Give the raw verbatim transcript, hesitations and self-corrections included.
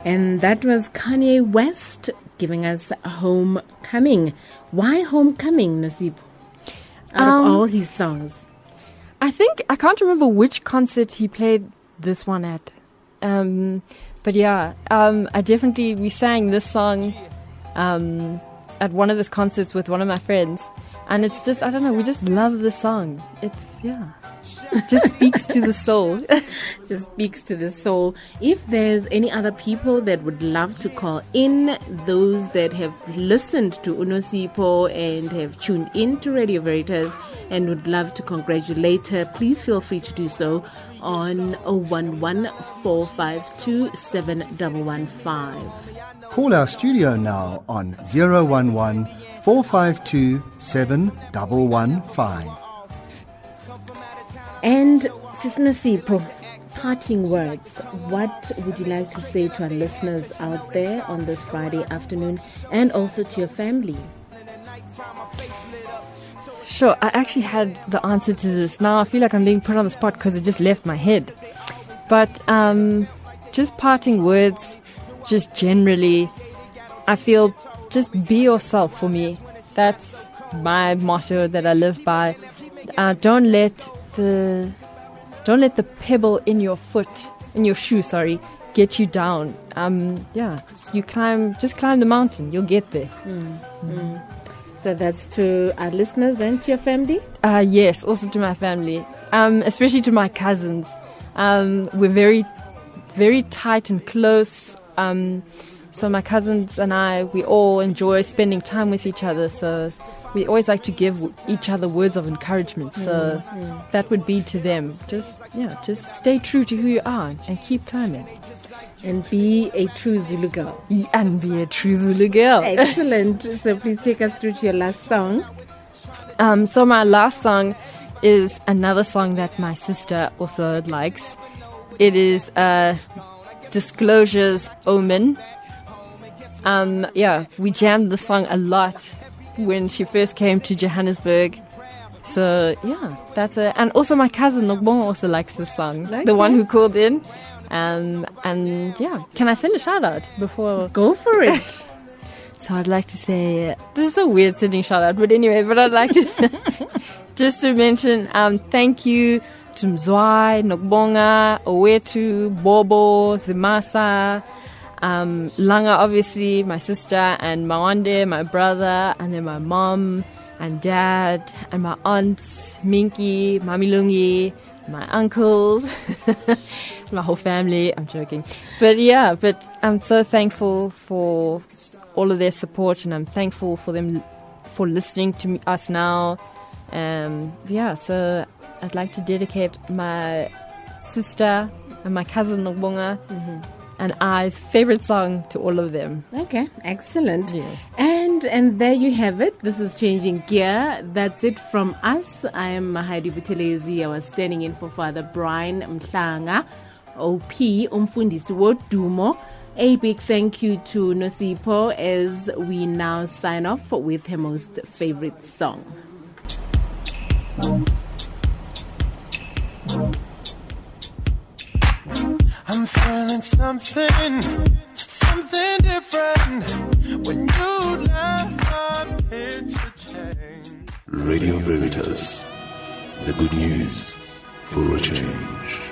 And that was Kanye West giving us Homecoming. Why Homecoming, Nosipho? Out Um, of all his songs. I think, I can't remember which concert he played this one at. Um, but yeah, um, I definitely, we sang this song um, at one of his concerts with one of my friends. And it's just, I don't know, we just love the song. It's, yeah, it just speaks to the soul. Just speaks to the soul. If there's any other people that would love to call in, those that have listened to Unosipho and have tuned in to Radio Veritas and would love to congratulate her, please feel free to do so on zero one one, four five two, seven one one five. Call our studio now on zero one one, four five two, seven one one five. And Sis Nosipho, parting words. What would you like to say to our listeners out there on this Friday afternoon, and also to your family? Sure, I actually had the answer to this. Now I feel like I'm being put on the spot because it just left my head. But um, just parting words, just generally, I feel just be yourself for me. That's my motto that I live by. Uh, don't let the don't let the pebble in your foot, in your shoe, sorry, get you down. Um, yeah, you climb, just climb the mountain. You'll get there. Mm. Mm. So that's to our listeners and to your family? Uh, yes, also to my family, um, especially to my cousins. Um, we're very, very tight and close. Um, so my cousins and I, we all enjoy spending time with each other. So we always like to give each other words of encouragement. So mm, mm. that would be to them. Just, yeah, just stay true to who you are and keep climbing. And be a true Zulu girl. And be a true Zulu girl. Excellent. So please take us through to your last song. Um, so my last song is another song that my sister also likes. It is uh, Disclosure's Omen. Um, yeah, we jammed the song a lot when she first came to Johannesburg. So yeah, that's a, and also my cousin Nokbongo also likes this song. Okay. The one who called in. Um, and yeah, can I send a shout out before? Go for it. So I'd like to say, this is so weird sending shout out, but anyway, but I'd like to just to mention, um, thank you to Mzwai, Nokbonga, Owetu, Bobo, Zimasa, um, Langa, obviously, my sister, and Mawande, my brother, and then my mom and dad, and my aunts, Minky, Mamilungi, my uncles, my whole family. I'm joking. But yeah, but I'm so thankful for all of their support, and I'm thankful for them for listening to me, us now. Um, yeah, so I'd like to dedicate my sister and my cousin Nokbonga mm-hmm. and I's favorite song to all of them. Okay, excellent. Yeah. And and there you have it. This is Changing Gear. That's it from us. I am Mahadi Butelezi. I was standing in for Father Brian Mhlanga, O P, Umfundisi Wodumo. A big thank you to Nosipho as we now sign off with her most favorite song. I'm feeling something, something different. When you left, I'm here to change. Radio Veritas, the good news for a change.